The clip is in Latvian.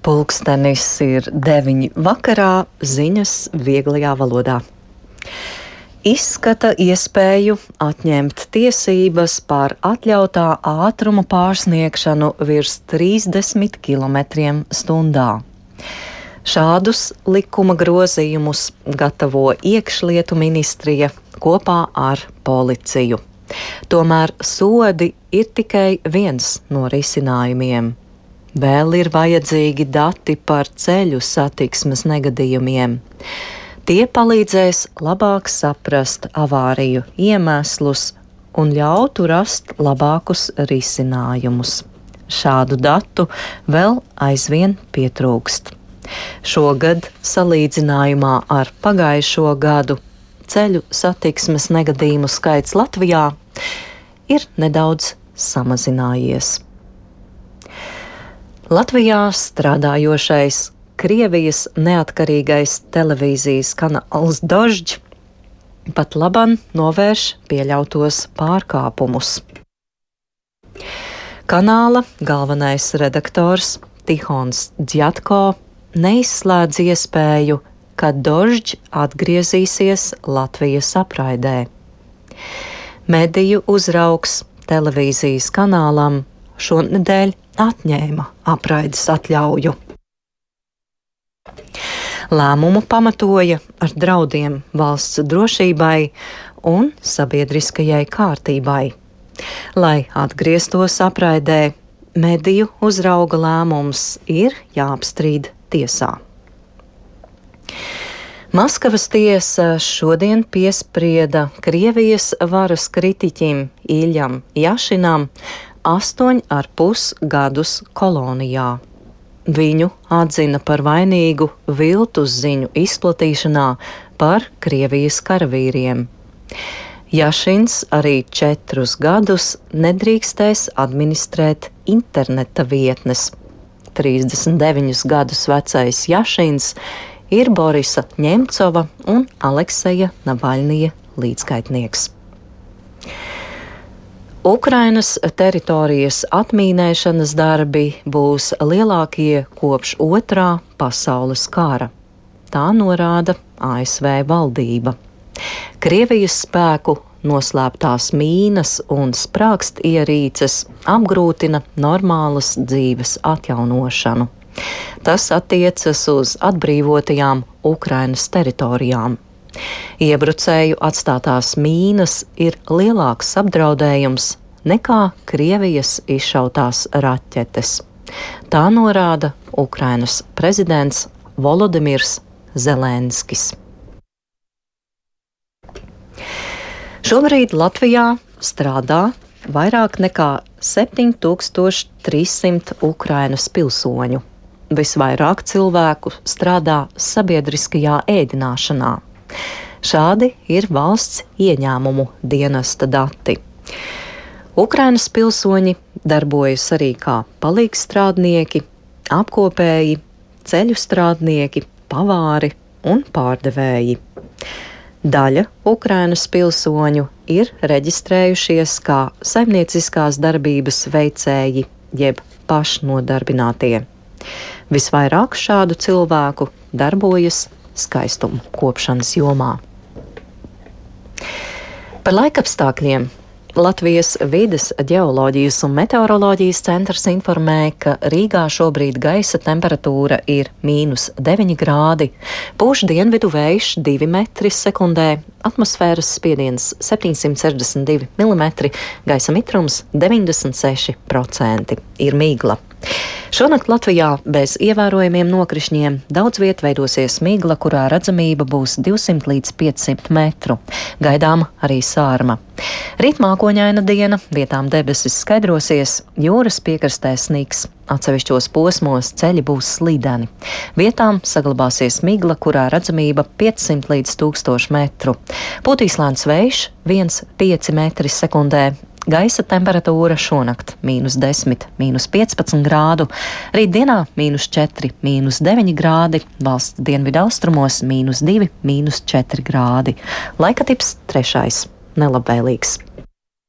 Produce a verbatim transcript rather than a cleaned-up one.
Pulkstenis ir deviņi vakarā, ziņas vieglajā valodā. Izskata iespēju atņemt tiesības par atļautā ātruma pārsniegšanu virs trīsdesmit kilometriem stundā. Šādus likuma grozījumus gatavo iekšlietu ministrija kopā ar policiju. Tomēr sodi ir tikai viens no risinājumiem. Vēl ir vajadzīgi dati par ceļu satiksmes negadījumiem. Tie palīdzēs labāk saprast avāriju iemeslus un ļautu rast labākus risinājumus. Šādu datu vēl aizvien pietrūkst. Šogad, salīdzinājumā ar pagājušo gadu, ceļu satiksmes negadījumu skaits Latvijā ir nedaudz samazinājies. Latvijā strādājošais Krievijas neatkarīgais televīzijas kanāls Dožd pat laban novērš pieļautos pārkāpumus. Kanāla galvenais redaktors Tihons Dzjatko neizslēdz iespēju, ka Dožd atgriezīsies Latvijas apraidē. Mediju uzraugs televīzijas kanālam šonedēļ atņēma apraides atļauju. Lēmumu pamatoja ar draudiem valsts drošībai un sabiedriskajai kārtībai. Lai atgrieztos apraidē, mediju uzrauga lēmums ir jāapstrīd tiesā. Maskavas tiesa šodien piesprieda Krievijas varas kritiķim Iļam Jašinam astoņu ar pus gadus kolonijā. Viņu atzina par vainīgu viltus ziņu izplatīšanā par Krievijas karavīriem. Jašins arī četrus gadus nedrīkstēs administrēt interneta vietnes. trīsdesmit deviņus gadus vecais Jašins ir Borisa Ņemcova un Alekseja Navaļnija līdzgaitnieks. Ukrainas teritorijas atmīnēšanas darbi būs lielākie kopš otrā pasaules kara. Tā norāda A S V valdība. Krievijas spēku noslēptās mīnas un sprākstierīces apgrūtina normālas dzīves atjaunošanu. Tas attiecas uz atbrīvotajām Ukrainas teritorijām. Iebrucēju atstātās mīnas ir lielāks apdraudējums nekā Krievijas izšautās raķetes. Tā norāda Ukrainas prezidents Volodimirs Zelenskis. Šobrīd Latvijā strādā vairāk nekā septiņi tūkstoši trīs simti Ukrainas pilsoņu. Visvairāk cilvēku strādā sabiedriskajā ēdināšanā. Šādi ir valsts ieņēmumu dienesta dati. Ukrainas pilsoņi darbojas arī kā palīgstrādnieki, apkopēji, ceļu strādnieki, pavāri un pārdevēji. Daļa Ukrainas pilsoņu ir reģistrējušies kā saimnieciskās darbības veicēji jeb pašnodarbinātie. Visvairāk šādu cilvēku darbojas skaistuma kopšanas jomā. Par laikapstākļiem Latvijas vides, ģeoloģijas un meteoroloģijas centrs informē, ka Rīgā šobrīd gaisa temperatūra ir mīnus deviņi grādi, pūš dienvidu vējš divi metri sekundē, atmosfēras spiediens septiņsimt sešdesmit divi milimetri, gaisa mitrums deviņdesmit seši procenti, ir migla. Šonakt Latvijā bez ievērojamiem nokrišņiem daudz viet veidosies migla, kurā redzamība būs divsimt līdz piecsimt metru. Gaidāma arī sārma. Rīt mākoņaina diena, vietām debesis skaidrosies, jūras piekrastē sniks. Atsevišķos posmos ceļi būs slīdeni. Vietām saglabāsies migla, kurā redzamība piecsimt līdz tūkstoš metru. Pūtīs lēns vējš viens līdz pieci metri sekundē. Gaisa temperatūra šonakt mīnus desmit, mīnus piecpadsmit grādu, rītdienā mīnus četri, mīnus deviņi grādi, valsts dienvidu austrumos mīnus divi, mīnus četri grādi. Laika tips trešais - nelabvēlīgs.